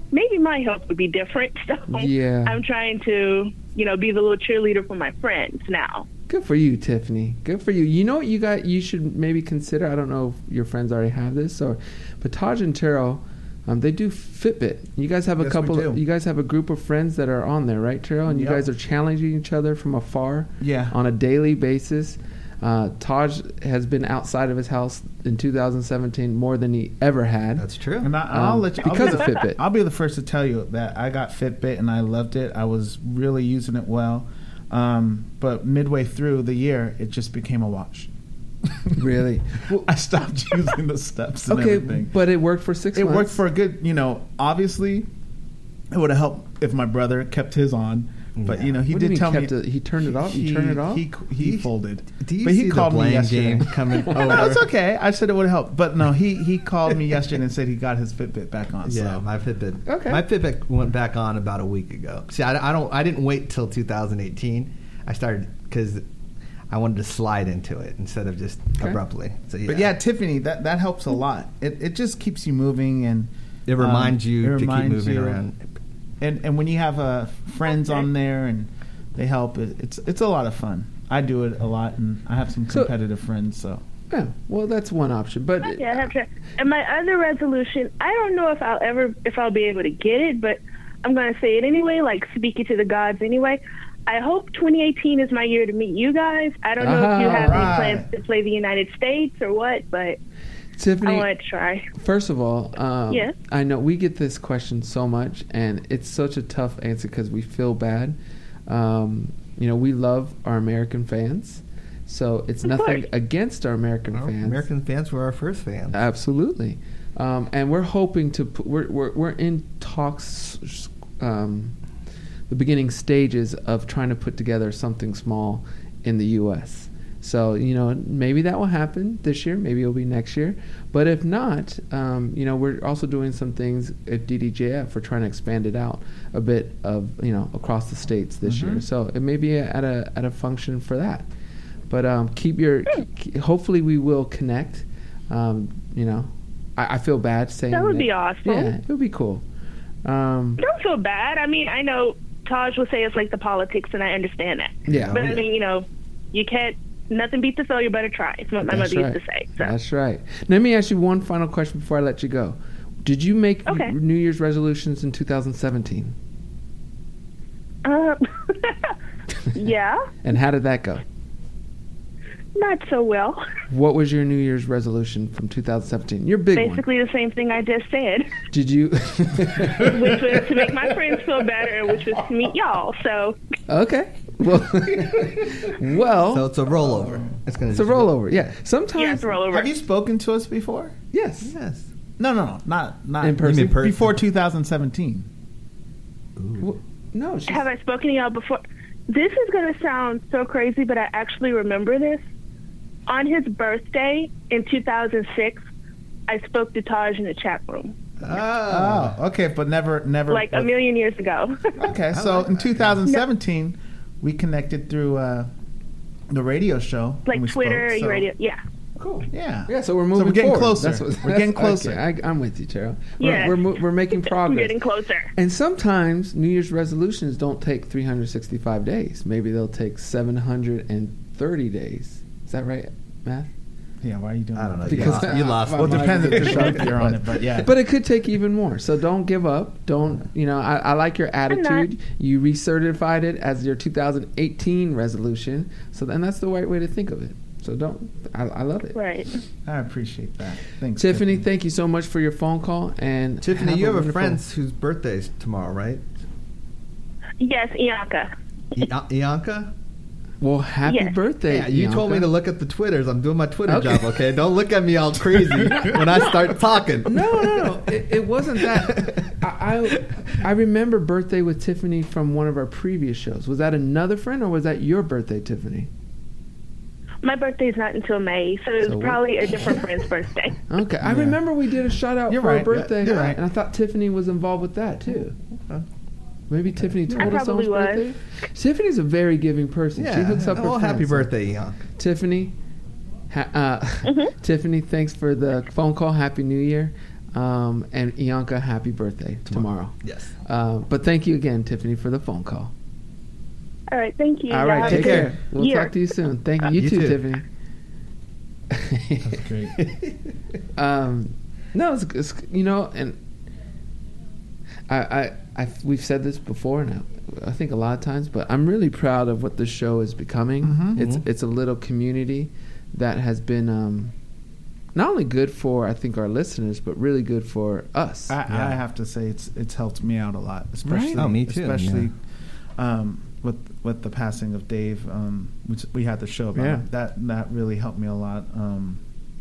maybe my health would be different. So Yeah. I'm trying to, you know, be the little cheerleader for my friends now. Good for you, Tiffany. Good for you. You know what you got? You should maybe consider. I don't know if your friends already have this, or, but Taj and Terrell, um, they do Fitbit. You guys have a Yes, couple. we do. You guys have a group of friends that are on there, right, Terrell? And you Yep. guys are challenging each other from afar. Yeah. On a daily basis. Uh, Taj has been outside of his house in two thousand seventeen more than he ever had. That's true. And I, I'll Um, let you I'll because be of the, Fitbit. I'll be the first to tell you that I got Fitbit and I loved it. I was really using it well, um, but midway through the year, it just became a watch. Really? Well, I stopped using the steps and Okay, everything. but it worked for six It months. worked for a good, you know. Obviously, it would have helped if my brother kept his on. But Yeah. you know, he What do you did mean tell kept me it- he turned it off? You He, turned it off? He he He- folded. Do you but he see called the me blame yesterday. game coming over? No, it's okay. I said it would help, but no, he he called me yesterday and said he got his Fitbit back on. Yeah, So my Fitbit. Okay. My Fitbit went back on about a week ago. See, I, I don't. I didn't wait till two thousand eighteen. I started because I wanted to slide into it instead of just Okay. abruptly. So yeah. But yeah, Tiffany, that, that helps a lot. It it just keeps you moving and it reminds um, you it to keep reminds moving you. around. And and when you have uh, friends Okay. on there and they help, it, it's it's a lot of fun. I do it a lot, and I have some So- competitive friends. So Yeah, well, that's one option. But Okay, I have to. And my other resolution, I don't know if I'll ever, if I'll be able to get it, but I'm going to say it anyway, like speaking to the gods anyway. I hope twenty eighteen is my year to meet you guys. I don't know if you Ah, have right. any plans to play the United States or what, but Tiffany, I want to try. first of all, um, Yes? I know we get this question so much, and it's such a tough answer because we feel bad. Um, you know, we love our American fans, so it's Of nothing course. against our American Our fans. American fans were our first fans. Absolutely. Um, and we're hoping to put, we're, we're, we're in talks, um, the beginning stages of trying to put together something small in the U S. So, you know, maybe that will happen this year, maybe it'll be next year. But if not, um, you know, we're also doing some things at D D J F. We're trying to expand it out a bit of, you know, across the states this Mhm. year. So it may be at a, at a function for that. But um, keep your, k- hopefully we will connect. Um, you know, I, I feel bad saying That would that. be awesome. Yeah, it would be cool. Um, Don't feel bad. I mean, I know Taj will say it's like the politics, and I understand that. yeah. But I mean, you know, you can't, nothing beats a failure but a try. It's what my That's mother right. used to say. So. That's right. Let me ask you one final question before I let you go. Did you make Okay. New Year's resolutions in two thousand seventeen? Uh, yeah, And how did that go? not so well. What was your New Year's resolution from two thousand seventeen? Your big Basically the same thing I just said, one. Did you? which was to make my friends feel better, which was to meet y'all. So Okay. Well, well, So it's a rollover. It's gonna. it's a rollover. Yeah. Sometimes. yeah, it's a rollover. have you spoken to us before? Yes. Yes. No, no, no, not not In person? You mean person? before two thousand seventeen. Well, no. She's, Have I spoken to y'all before? This is going to sound so crazy, but I actually remember this. On his birthday in two thousand six, I spoke to Taj in the chat room, Oh. Oh, okay, but never, never. like a million years ago. Okay, so in two thousand seventeen, we connected through uh, the radio show. and like we Twitter, spoke, your so- radio. Yeah. cool. Yeah. Yeah, so we're moving we're getting forward. closer. That's what- We're getting that's- closer. Okay, I, I'm with you, Cheryl. We're, Yes. we're, mo- we're making I'm progress. getting closer. And sometimes New Year's resolutions don't take three hundred sixty-five days. Maybe they'll take seven hundred thirty days. Is that right, Matt? Yeah, why are you doing I don't know. that? You lost- you lost Well, it my depends if mind there's gets a year on it, but yeah. But it could take even more. So don't give up. Don't, you know, I, I like your attitude. You recertified it as your two thousand eighteen resolution. So then that's the right way to think of it. So don't, I, I love it. Right. I appreciate that. Thanks, Tiffany, thank you so much for your phone call. And Tiffany, you have a wonderful- friend whose birthday's tomorrow, right? Yes, Ianka. I- Ianka? Well, happy Yes. birthday. Yeah, you told me Bianca. to look at the Twitters. I'm doing my Twitter Okay. job, okay? Don't look at me all crazy when I start talking. No, no, no. It, it wasn't that. I, I I remember birthday with Tiffany from one of our previous shows. Was that another friend, or was that your birthday, Tiffany? My birthday's not until May, so it's So what- probably a different friend's birthday. Okay, I Yeah. remember we did a shout out You're for right. a birthday, You're right. and I thought Tiffany was involved with that too. Okay. Maybe Tiffany told us probably someone's was. birthday. Tiffany's a very giving person. Yeah. She hooks up her well, happy friends. So, birthday, Ianka. Tiffany. Ha- uh, Mm-hmm. Tiffany, thanks for the phone call. Happy New Year. Um, and Ianka, happy birthday tomorrow. Yes. Uh, but thank you again, Tiffany, for the phone call. All right, thank you. All Y'all right, have take a good care. We'll year. talk to you soon. Thank you. You, You too, too. Tiffany. That's great. um, no, it's, it's you know, and I, I, I, we've said this before now. I think a lot of times, but I'm really proud of what the show is becoming. Mhm. It's Mhm. it's a little community that has been um, not only good for I think our listeners, but really good for us. I, Yeah. I have to say it's it's helped me out a lot, especially Oh, me too, especially um, with with the passing of Dave, um, which we had the show about. Yeah. That that really helped me a lot. Um,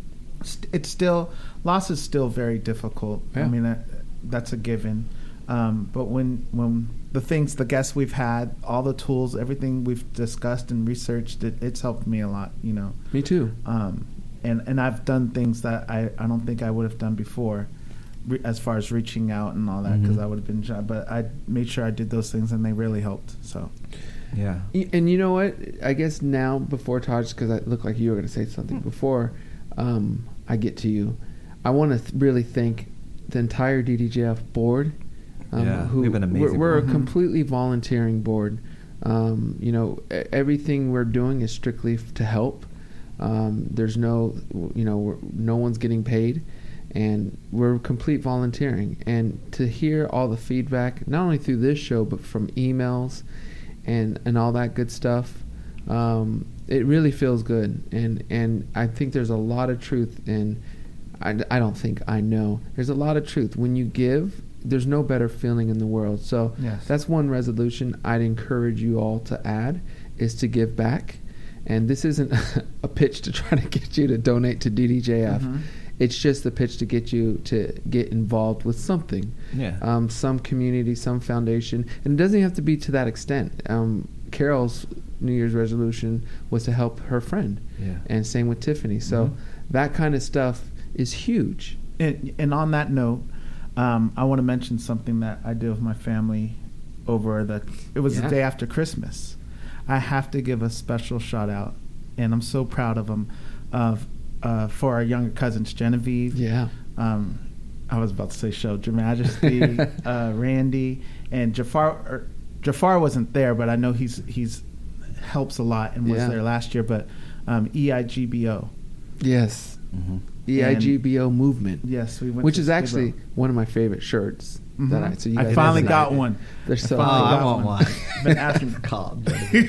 st- it's still loss is still very difficult. Yeah. I mean that, that's a given. Um, but when when the things, the guests we've had, all the tools, everything we've discussed and researched, it, it's helped me a lot. You know. Me too. Um, and and I've done things that I, I don't think I would have done before, re- as far as reaching out and all that, because Mhm. I would have been shy. But I made sure I did those things, and they really helped. So Yeah. Y- And you know what? I guess now before Taj, because I look like you were going to say something before um, I get to you, I want to th- really thank the entire D D J F board. Um, Yeah, who we have an amazing We're, we're board. a completely volunteering board. Um, you know, e- everything we're doing is strictly f- to help. Um, there's no, you know, we're, no one's getting paid, and we're complete volunteering. And to hear all the feedback, not only through this show, but from emails and and all that good stuff, um, it really feels good. And and I think there's a lot of truth in. I, I don't think I know. There's a lot of truth when you give. There's no better feeling in the world. So Yes. that's one resolution I'd encourage you all to add is to give back. And this isn't a pitch to try to get you to donate to D D J F. Mhm. It's just a pitch to get you to get involved with something. Yeah. Um, some community, some foundation. And it doesn't have to be to that extent. Um, Carol's New Year's resolution was to help her friend. Yeah. And same with Tiffany. So Mhm. that kind of stuff is huge. and, and on that note, um, I want to mention something that I did with my family over the. It was Yeah. the day after Christmas. I have to give a special shout out, and I'm so proud of them, of uh, for our younger cousins Genevieve. Yeah. Um, I was about to say show Your Majesty, uh, Randy, and Jafar. Or, Jafar wasn't there, but I know he's he's helps a lot and was Yeah. there last year. But um, E I G B O. Yes. Mm-hmm. E I G B O movement. Yes, we went. Which to is Skid actually Row. one of my favorite shirts. That I, Mhm. so you I guys finally have got it. one. They're so Oh, finally I got want one. one. Been asking. Call.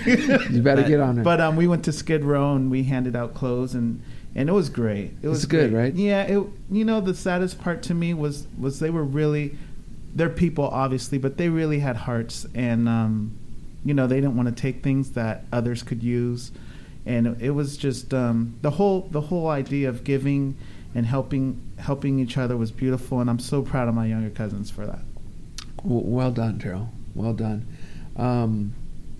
You better get on it. But um, we went to Skid Row and we handed out clothes and and it was great. It was It's good, great. right? Yeah. It. You know, the saddest part to me was was they were really, they're people obviously, but they really had hearts and um, you know, they didn't want to take things that others could use, and it, it was just um the whole the whole idea of giving and helping helping each other was beautiful, and I'm so proud of my younger cousins for that. W- well done, Terrell. Well done. Um,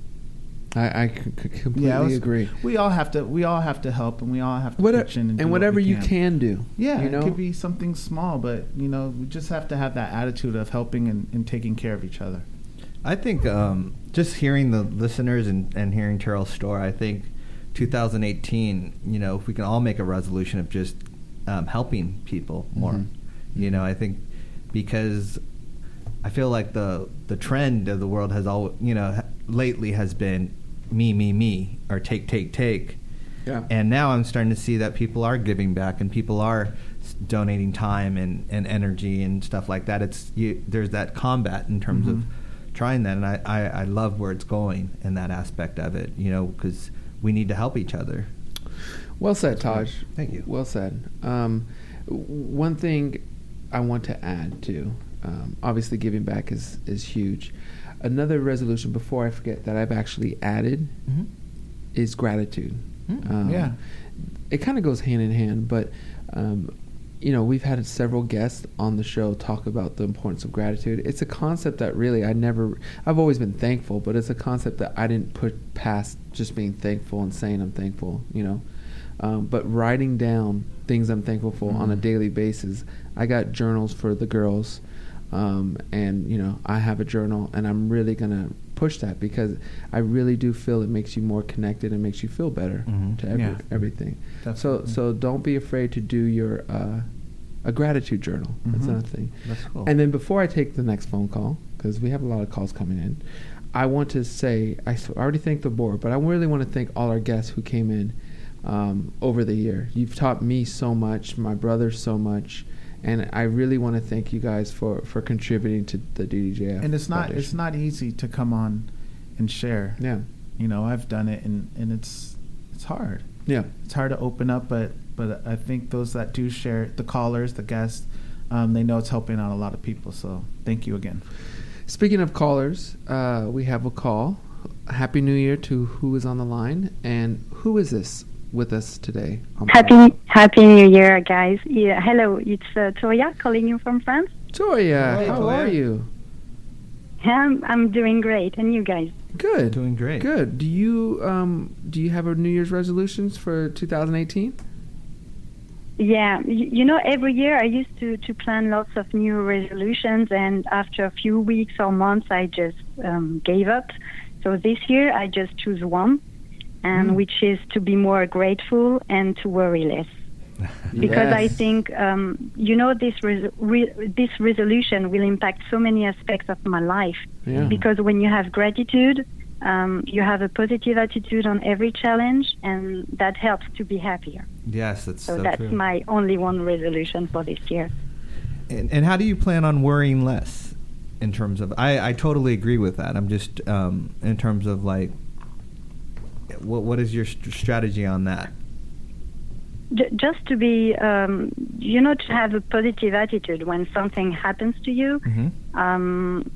I, I c- c- completely Yeah, it was- agree. We all have to. We all have to help, and we all have to What pitch in and, do what whatever we you can do. Yeah, you know. it could be something small, but you know, we just have to have that attitude of helping and, and taking care of each other. I think um, just hearing the listeners and, and hearing Terrell's story, I think two thousand eighteen, you know, if we can all make a resolution of just um, helping people more, Mhm. you know, I think because I feel like the the trend of the world has all, you know, ha- lately has been me, me, me, or take, take, take. Yeah. And now I'm starting to see that people are giving back and people are s- donating time and, and energy and stuff like that. It's you, there's that combat in terms Mhm. of trying that, and I, I, I love where it's going in that aspect of it, you know, because we need to help each other. Well said, Taj. Thank you. Well said. Um, w- one thing I want to add to, um, obviously giving back is, is huge. Another resolution, before I forget, that I've actually added Mm-hmm. is gratitude. Mm, Um, yeah. It kind of goes hand in hand, but, um, you know, we've had several guests on the show talk about the importance of gratitude. It's a concept that really I never, I've always been thankful, but it's a concept that I didn't put past just being thankful and saying I'm thankful, you know. Um, but writing down things I'm thankful for on a Mhm. daily basis. I got journals for the girls, um, and you know I have a journal, and I'm really gonna push that because I really do feel it makes you more connected and makes you feel better Mhm. to every, Yeah. everything. So Definitely. so don't be afraid to do your uh, a gratitude journal. That's Mhm. another thing. That's cool. And then before I take the next phone call, because we have a lot of calls coming in, I want to say I s- already thanked the board, but I really want to thank all our guests who came in um, over the year. You've taught me so much, my brother so much, and I really want to thank you guys for, for contributing to the D D J F. And it's not Foundation. it's not easy to come on and share. Yeah, You know, I've done it, and, and it's it's hard. yeah. It's hard to open up, but but I think those that do share, the callers, the guests, um, they know it's helping out a lot of people. So thank you again. Speaking of callers, uh, we have a call. Happy New Year to who is on the line, and who is this with us today? on the line? Happy Happy New Year, guys. Yeah, hello, it's uh, Toya calling you from France. Toya, Hey, how Toya. are you? I'm, I'm doing great, and you guys? Good. Doing great. Good. Do you um do you have a New Year's resolutions for two thousand eighteen? Yeah, you, you know, every year I used to, to plan lots of new resolutions, and after a few weeks or months, I just um, gave up. So this year I just choose one, and Mm. which is to be more grateful and to worry less. Because I Yes. think, um, you know, this res- re- this resolution will impact so many aspects of my life. Yeah. Because when you have gratitude, um, you have a positive attitude on every challenge, and that helps to be happier. Yes, that's So, so, that's true. my only one resolution for this year. And, and how do you plan on worrying less? In terms of, I, I totally agree with that. I'm just um, in terms of like, what what is your st- strategy on that? J- just to be, um, you know, to have a positive attitude when something happens to you. Mm-hmm. Um,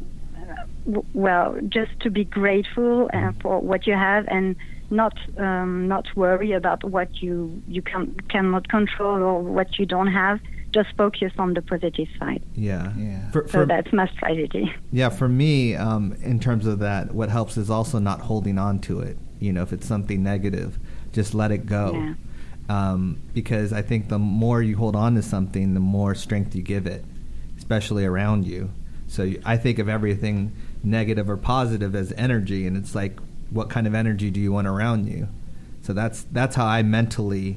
w- well, just to be grateful uh, for what you have, and not um, not worry about what you you can cannot control or what you don't have. Just focus on the positive side. Yeah. Yeah. For, So for, that's my strategy. yeah, for me, um, in terms of that, what helps is also not holding on to it. You know, if it's something negative, just let it go. Yeah. Um, because I think the more you hold on to something, the more strength you give it, especially around you. So you, I think of everything negative or positive as energy, and it's like, what kind of energy do you want around you? So that's that's how I mentally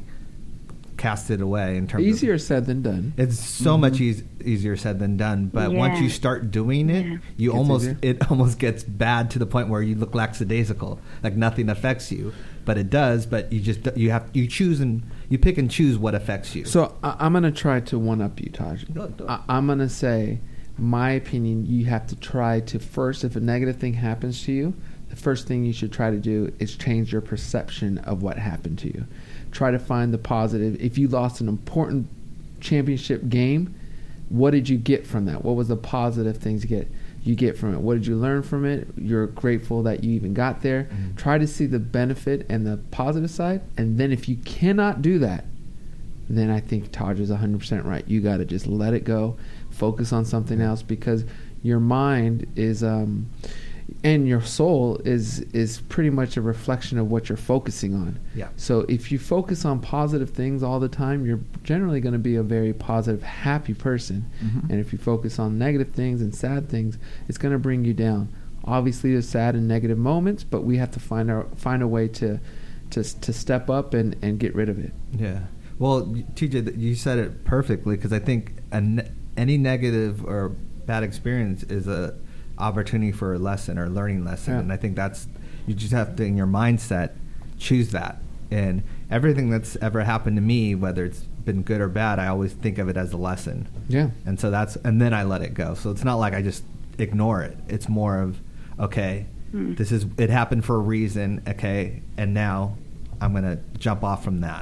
cast it away. In terms Easier of, said than done. it's so Mhm. much eas easier said than done. But once Yeah. you start doing it, Yeah. you Gets almost easier. it almost gets bad to the point where you look lackadaisical, like nothing affects you. But it does. But you just you have you choose and you pick and choose what affects you. So I, I'm gonna try to one up you, Taj. Do it, do it. I, I'm gonna say, my opinion. You have to try to first, if a negative thing happens to you, the first thing you should try to do is change your perception of what happened to you. Try to find the positive. If you lost an important championship game, what did you get from that? What was the positive things you get? You get from it. What did you learn from it? You're grateful that you even got there. Mhm. Try to see the benefit and the positive side, and then if you cannot do that, then I think Taj is one hundred percent right. You got to just let it go, focus on something else, because your mind is um, and your soul is is pretty much a reflection of what you're focusing on. Yeah. So if you focus on positive things all the time, you're generally going to be a very positive, happy person. Mhm. And if you focus on negative things and sad things, it's going to bring you down. Obviously, there's sad and negative moments, but we have to find our find a way to to to step up and, and get rid of it. Yeah. Well, T J, you said it perfectly, because I think a ne- any negative or bad experience is a opportunity for a lesson or a learning lesson, Yeah. and I think that's you just have to, in your mindset, choose that. And everything that's ever happened to me, whether it's been good or bad, I always think of it as a lesson. Yeah. And so that's and then I let it go. So it's not like I just ignore it. It's more of, okay, Mm. this is it happened for a reason. Okay, and now I'm gonna jump off from that.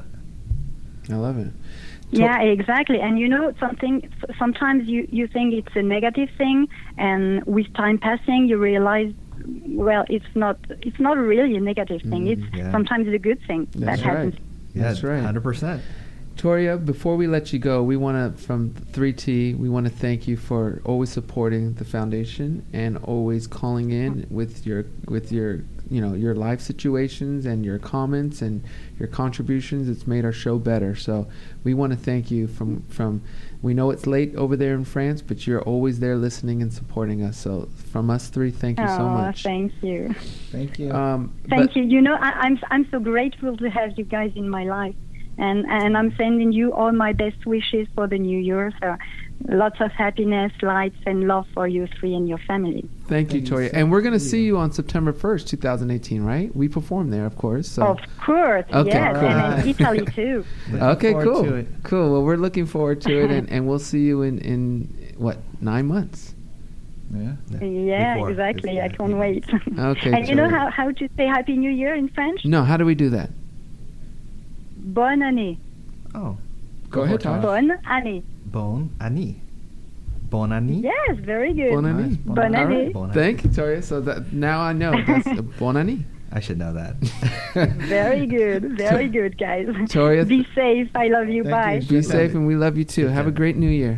I love it. Yeah, exactly. And you know something, s- sometimes you, you think it's a negative thing, and with time passing you realize, well, it's not it's not really a negative thing. Mm, it's yeah. sometimes a good thing That's that happens. right. Yeah, That's right. one hundred percent. Toria, before we let you go, we want to, from three T, we want to thank you for always supporting the foundation and always calling in with your with your you know your life situations and your comments and your contributions. It's made our show better. So we want to thank you from from. We know it's late over there in France, but you're always there listening and supporting us. So from us three, thank you so Oh, much. thank you. Thank you. Um, Thank but- you. You know, I, I'm I'm so grateful to have you guys in my life, And and I'm sending you all my best wishes for the new year. So lots of happiness, lights, and love for you three and your family. Thank you, Thank you Toya. so And we're going to much. see you on September first, twenty eighteen, right? We perform there, of course. So. Of course, Okay, yes, cool. and in Italy too. Okay, forward cool. to it. Cool. Well, we're looking forward to it, and, and we'll see you in, in, what, nine months? Yeah. Yeah, Before. exactly. I It's- can't wait. Okay, And you know Toya. how, how to say Happy New Year in French? No, how do we do that? Bonne année. Oh, Go ahead, Tosh. Bonne année. bon année. Bon année. Yes, very good. Bon année. Nice. Bonne All année. right. Bon année. Thank you, Toya. So that now I know. That's a bon année. I should know that. Very good. Very good, guys. Toya, Be safe. I love you. Thank Bye. you. Be safe, and we love you too. Take Have a care. great New Year.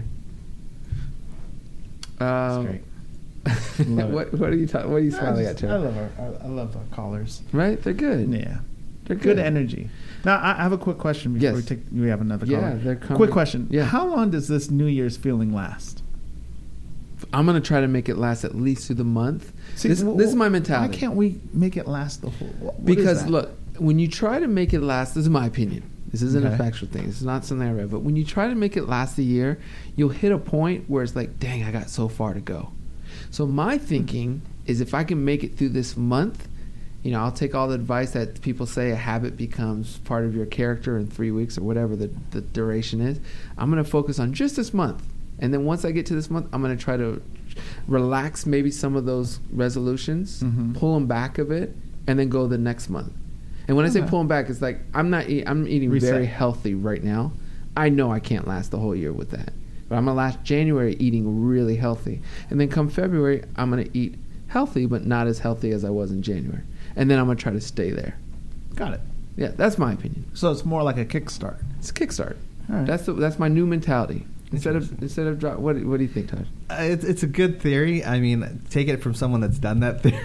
That's Um, great. Love it. what what are you ta- what are you smiling I, at, just- I Toya? love our, I, I love our callers. Right? They're good. Yeah. They're Good good. energy. Now, I I have a quick question before Yes. we take. We have another Yeah, caller. they're coming. Quick question. Yeah. How long does this New Year's feeling last? I'm gonna try to make it last at least through the month. See, this, wh- this is my Why mentality. can't we make it last the whole? what is Because that? look, when you try to make it last, this is my opinion. This isn't a Okay. factual thing. This is not something I read. But when you try to make it last a year, you'll hit a point where it's like, dang, I got so far to go. So my thinking is if I can make it through this month, you know, I'll take all the advice that people say a habit becomes part of your character in three weeks or whatever the, the duration is. I'm going to focus on just this month. And then once I get to this month, I'm going to try to relax maybe some of those resolutions, Mhm. pull them back a bit, and then go the next month. And when I say Okay. pull them back, it's like I'm not. Eat, I'm eating Reset. very healthy right now. I know I can't last the whole year with that, but I'm gonna last January eating really healthy, and then come February, I'm gonna eat healthy, but not as healthy as I was in January, and then I'm gonna try to stay there. Got it. Yeah, that's my opinion. So it's more like a kickstart. It's a kickstart. All right. That's the, that's my new mentality. Instead of instead of drop, what do- what do you think, Todd? Uh, it's, it's a good theory. I mean, take it from someone that's done that theory.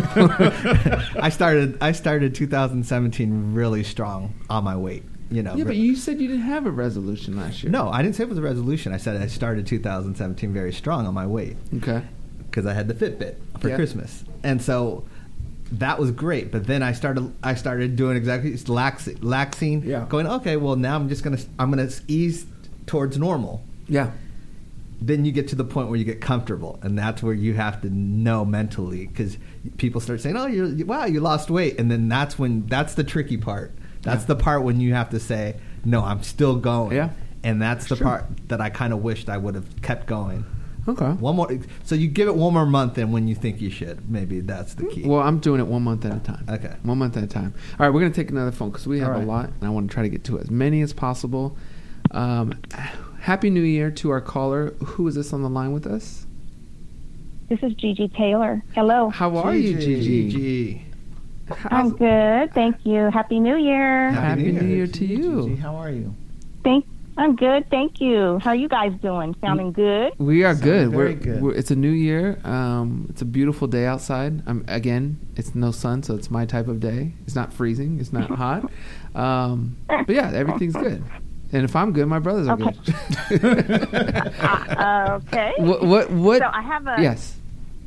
I started I started two thousand seventeen really strong on my weight. You know. Yeah, but you said you didn't have a resolution last year. No, I didn't say it was a resolution. I said I started two thousand seventeen very strong on my weight Okay. because I had the Fitbit for Yeah. Christmas, and so that was great. But then I started I started doing exactly laxing, laxing Yeah. going. Okay, well now I'm just gonna I'm gonna ease towards normal. Yeah. Then you get to the point where you get comfortable, and that's where you have to know mentally, because people start saying, "Oh, you're wow, you lost weight," and then that's when that's the tricky part. That's Yeah. the part when you have to say, "No, I'm still going." Yeah. and that's the Sure. part that I kind of wished I would have kept going. Okay. One more, so you give it one more month, and when you think you should, maybe that's the key. Well, I'm doing it one month at a time. Okay. One month at a time. All right, we're going to take another phone because we have All right. a lot, and I want to try to get to as many as possible. Um, Happy New Year to our caller. Who is this on the line with us? This is Gigi Taylor. Hello. How are you, Gigi? Gigi. I'm good. Thank you. Happy New Year. Happy Happy New New Year. Year to you. Gigi, how are you? Thank. I'm good. Thank you. How are you guys doing? Sounding good. We are Sound good. very We're, good. we're it's a new year. Um, it's a beautiful day outside. Um, again, it's no sun, so it's my type of day. It's not freezing. It's not hot. Um, but yeah, everything's good. And if I'm good, my brothers are Okay. good. Uh, okay. what? What? What? So I have a yes.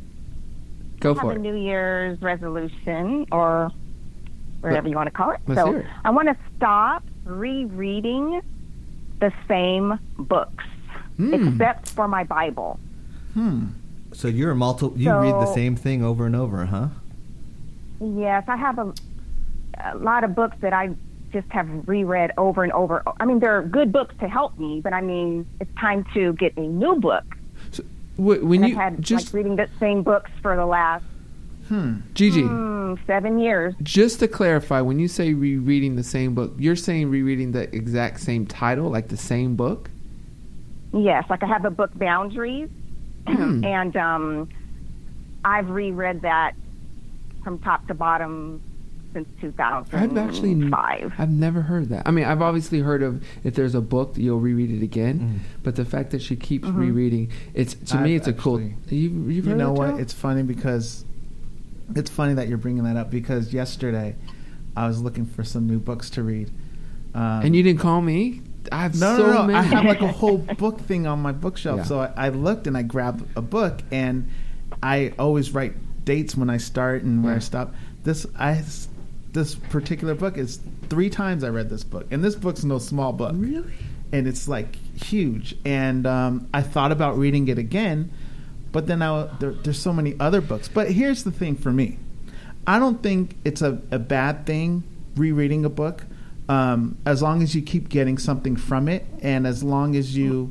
Go I have for a it. New Year's resolution, or whatever you want to call it. Let's so hear it. I want to stop rereading the same books, Hmm. except for my Bible. Hmm. So you're a multi. You read the So- same thing over and over, huh? Yes, I have a, a lot of books that I just have reread over and over. I mean, they're good books to help me, but I mean, it's time to get a new book. Wh- When and you I've had just like reading the same books for the last Hmm. Gigi, hmm, seven years. just to clarify, when you say rereading the same book, you're saying rereading the exact same title, like the same book? Yes, like I have a book, Boundaries, Hmm. and um, I've reread that from top to bottom since two thousand five. I've actually I've never heard that. I mean, I've obviously heard of if there's a book, you'll reread it again. Mm. But the fact that she keeps Mm-hmm. rereading, it's to me, I've it's a cool. actually- You, you've You heard know that, what? Joe? It's funny because it's funny that you're bringing that up because yesterday I was looking for some new books to read. Um, and you didn't call me. I have No, so no, no. many. I have like a whole book thing on my bookshelf. Yeah. So I, I looked and I grabbed a book, and I always write dates when I start and where I Yeah. stop. This I, s- this particular book is three times I read this book, and this book's no small book. Really? And it's like huge. And um, I thought about reading it again, but then I, there, there's so many other books. But here's the thing for me. I don't think it's a, a bad thing rereading a book, um, as long as you keep getting something from it, and as long as you,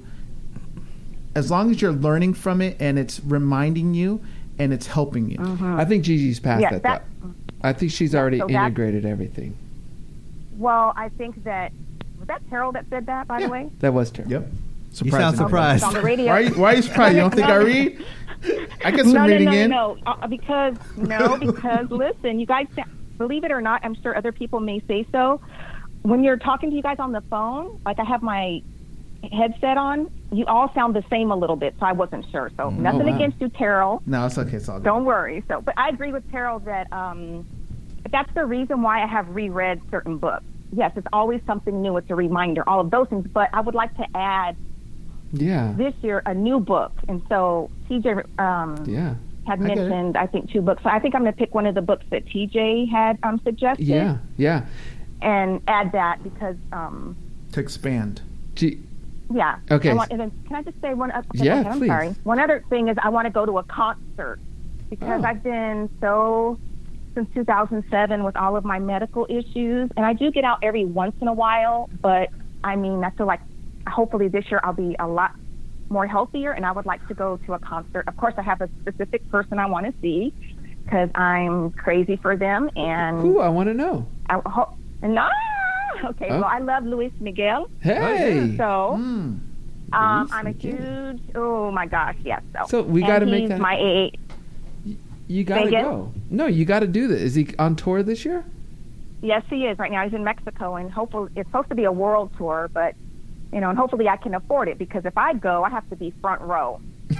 as long as you're learning from it, and it's reminding you, and it's helping you. Mm-hmm. I think Gigi's past Yeah, that. that- thought. I think she's already so that- integrated everything. Well, I think that was that Carol that said that, by the way. That was terrible. Yep. You sound surprised. It's on the radio. Why are you, why are you surprised? You don't think I read? I get some no, reading no, no, in. No, no, uh, because no, because listen, you guys, believe it or not, I'm sure other people may say so. When you're talking to you guys on the phone, like I have my headset on, you all sound the same a little bit, so I wasn't sure. So nothing wow. against you, Terrell. No, it's okay. It's all good. Don't worry. So, but I agree with Terrell that um, that's the reason why I have reread certain books. Yes, it's always something new. It's a reminder, all of those things. But I would like to add Yeah. this year a new book. And so T J um, Yeah. had I get it. mentioned, I, think, two books. So I think I'm going to pick one of the books that T J had um, suggested Yeah. Yeah. and add that because, um, To expand. G- yeah. Okay. I want, and then, can I just say one other Yeah, okay, I'm please. sorry. One other thing is I want to go to a concert because Oh. I've been so since two thousand seven with all of my medical issues, and I do get out every once in a while, but I mean, I feel like hopefully this year I'll be a lot more healthier, and I would like to go to a concert. Of course, I have a specific person I want to see because I'm crazy for them, and Ooh, I want to know. I hope. No, okay. Oh. Well, I love Luis Miguel, Hey. so Mm. um, Luis I'm a Miguel. huge. Oh my gosh, yes. So, So we and gotta make he's that- my A. You got to Say again? go. No, you got to do this. Is he on tour this year? Yes, he is right now. He's in Mexico, and hopefully it's supposed to be a world tour, but you know, and hopefully I can afford it because if I go, I have to be front row. You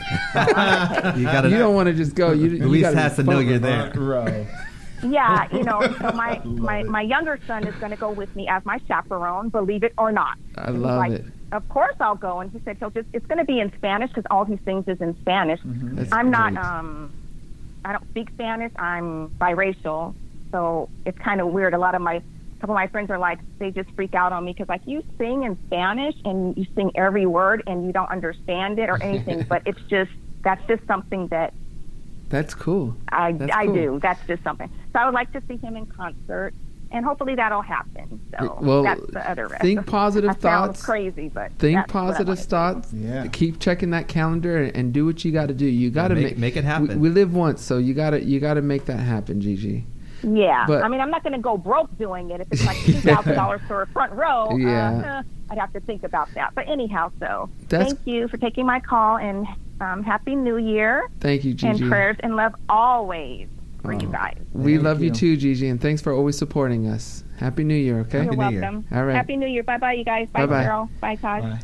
gotta. You don't want to just go. You, you Luis gotta has be to know front you're row. there. Row. Yeah, you know. So my my, it. my younger son is going to go with me as my chaperone, believe it or not. I And he's love like, it. Of course I'll go, and he said he'll just. It's going to be in Spanish because all he sings is in Spanish. That's I'm not. great. Um, I don't speak Spanish. I'm biracial, so it's kind of weird. A lot of my, a couple of my friends are like, they just freak out on me because like you sing in Spanish and you sing every word and you don't understand it or anything. But it's just that's just something that That's cool. I That's I cool. do. That's just something. So I would like to see him in concert, and hopefully that'll happen. So Well, that's the other rest. think positive I sound thoughts. crazy, but Think that's what I wanna positive do. thoughts. Yeah. Keep checking that calendar and, and do what you got to do. You got to make- make, make it happen. We, we live once, so you got to you got to make that happen, Gigi. Yeah, But- I mean, I'm not going to go broke doing it. If it's like two thousand dollars for a front row, Yeah. uh, I'd have to think about that. But anyhow, so That's- thank you for taking my call, and um, Happy New Year, Thank you, Gigi. and prayers and love always for you Oh. guys. We Thank love you. you. too, Gigi, and thanks for always supporting us. Happy New Year, okay? You're Happy New Year. welcome. All right. Happy New Year. Bye bye, you guys. Bye, Bye-bye. Carol. Bye, Todd. Bye.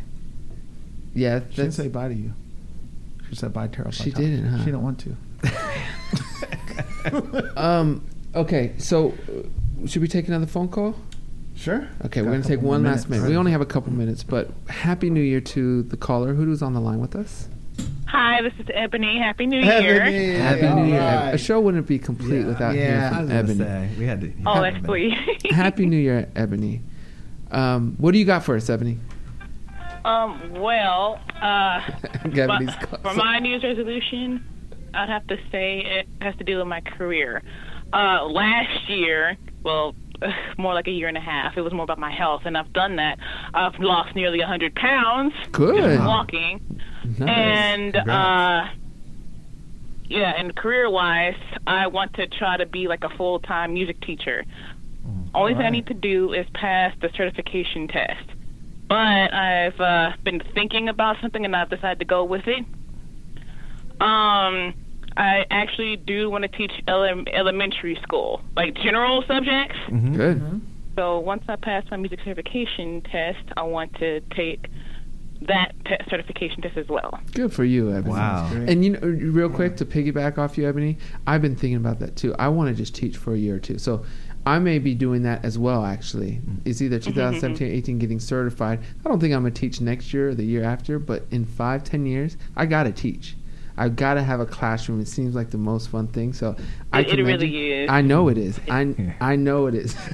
Yeah, She didn't that's, say bye to you. She said bye, Terrell. She Bye, Tom. didn't, huh? She didn't want to. um. Okay, so uh, should we take another phone call? Sure. Okay, Got we're a gonna take couple one more last minutes. minute. We only have a couple minutes, but Happy New Year to the caller who's on the line with us. Hi, this is Ebony. Happy New Ebony. Year. Happy All New Year. right. A show wouldn't be complete Yeah. without Yeah. I hearing was from gonna Ebony. say we had to. Oh, have that's a sweet. Happy New Year, Ebony. Um, what do you got for us, Ebony? um, well, uh, Ebony's but close. for my New Year's resolution, I'd have to say it has to do with my career. Uh, last year, well, more like a year and a half, it was more about my health, and I've done that. I've lost nearly one hundred pounds Good. just walking. Nice. And, uh, Congrats. yeah, and career-wise, I want to try to be like a full-time music teacher. Only thing I Right. need to do is pass the certification test. But I've uh, been thinking about something, and I've decided to go with it. Um, I actually do want to teach ele- elementary school, like general subjects. Mhm. Good. So once I pass my music certification test, I want to take that te- certification test as well. Good for you, Ebony. Wow. Great. And you know, real quick to piggyback off you, Ebony, I've been thinking about that too. I want to just teach for a year or two. So I may be doing that as well, actually. It's either twenty seventeen or eighteen getting certified. I don't think I'm going to teach next year or the year after, but in five, ten years, I got to teach. I gotta have a classroom. It seems like the most fun thing. So I It, it commend really you. is. I know it is. I I know it is.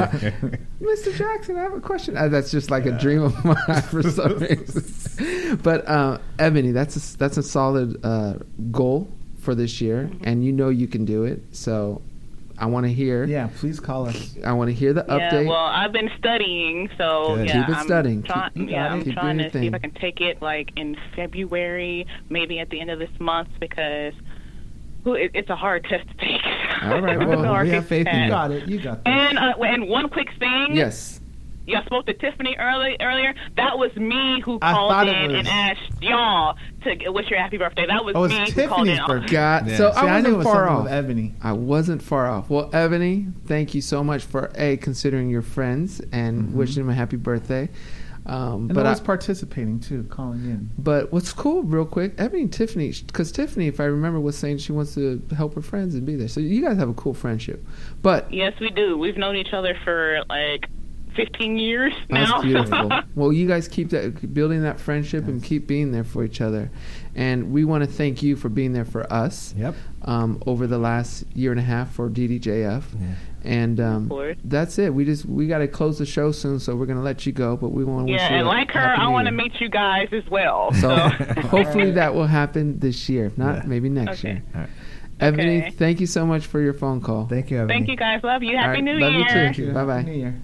Mister Jackson, I have a question. Uh, that's just like a dream of mine for some reason. But uh, Ebony, that's a, that's a solid uh, goal for this year, Mm-hmm. and you know you can do it. So I want to hear. Yeah, please call us. I want to hear the Yeah, update. well, I've been studying, so Good. yeah, Keep it I'm studying. Try- Keep- you yeah, got it. I'm Keep trying doing to your see if I thing. can take it like in February, maybe at the end of this month, because who it, it's a hard test to take. All right, It's a well, hard we have test faith in to you. pass. Got it. You got that. And uh, and one quick thing. Yes. Y'all spoke to Tiffany early, earlier. That was me who I called thought it in was- and asked y'all to wish your happy birthday. That was Oh, it's me who called Tiffany's in. birthday. God, Yeah. so See, I I wasn't knew it was far something off. with Ebony. I wasn't far off. Well, Ebony, thank you so much for a considering your friends and Mhm. wishing them a happy birthday. Um, And but always I, participating too, calling in. but what's cool, real quick, Ebony and Tiffany, because Tiffany, if I remember, was saying she wants to help her friends and be there. So you guys have a cool friendship. But Yes, we do. We've known each other for like fifteen years now. that's beautiful. Well, you guys keep that keep building that friendship and keep being there for each other. And we want to thank you for being there for us. Yep. Um, over the last year and a half for D D J F. Yeah. And um, course. that's it. We just we got to close the show soon, so we're gonna let you go. But we want to wish Yeah, you and a like her, happy I New want to Year. meet you guys as well. So So, hopefully that will happen this year. If not, Yeah. maybe next Okay. year. All right. Ebony, Okay. thank you so much for your phone call. Thank you, Ebony. thank you guys. Love you. All Happy right, New love Year. you too. Bye bye. New Year.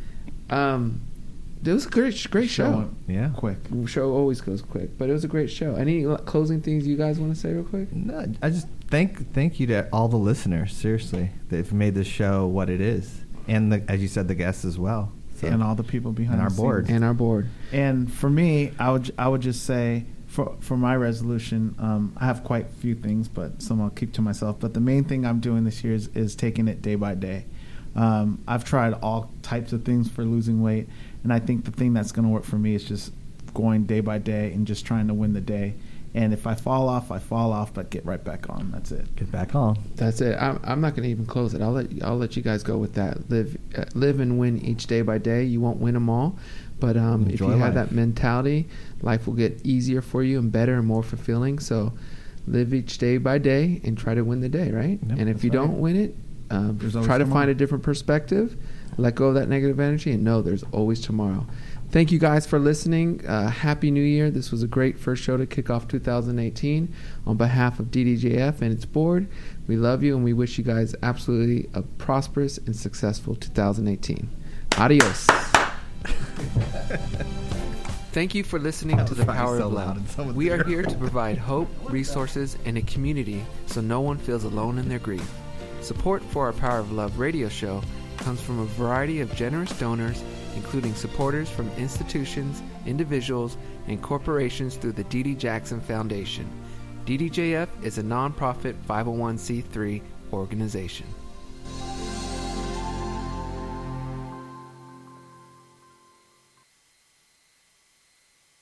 Um, it was a great great show. Showing Yeah. quick. Show always goes quick, but it was a great show. Any l- closing things you guys want to say real quick? No, I just thank thank you to all the listeners. Seriously, they've made this show what it is, and the, as you said, the guests as well. So, And all the people behind And our the board. scenes. And our board. And for me, I would I would just say for for my resolution, um, I have quite a few things, but some I'll keep to myself. But the main thing I'm doing this year is, is taking it day by day. Um, I've tried all types of things for losing weight, and I think the thing that's going to work for me is just going day by day and just trying to win the day. And if I fall off, I fall off, but get right back on. That's it. Get back on. That's it. I'm, I'm not going to even close it. I'll let I'll let you guys go with that. Live uh, live and win each day by day. You won't win them all, but um, if Enjoy you have life. that mentality, life will get easier for you and better and more fulfilling. So live each day by day and try to win the day, right? Yep, and if that's you don't right. win it, um, There's always try to tomorrow. find a different perspective. Let go of that negative energy and know there's always tomorrow. Thank you guys for listening. Uh, Happy New Year. This was a great first show to kick off two thousand eighteen. On behalf of D D J F and its board, we love you and we wish you guys absolutely a prosperous and successful two thousand eighteen. Adios. Thank you for listening That to was The probably Power so of loud Love. in someone's We are ear. here to provide hope, resources, and a community so no one feels alone in their grief. Support for our Power of Love radio show comes from a variety of generous donors, including supporters from institutions, individuals, and corporations through the D D Jackson Foundation. D D J F is a nonprofit five oh one c three organization.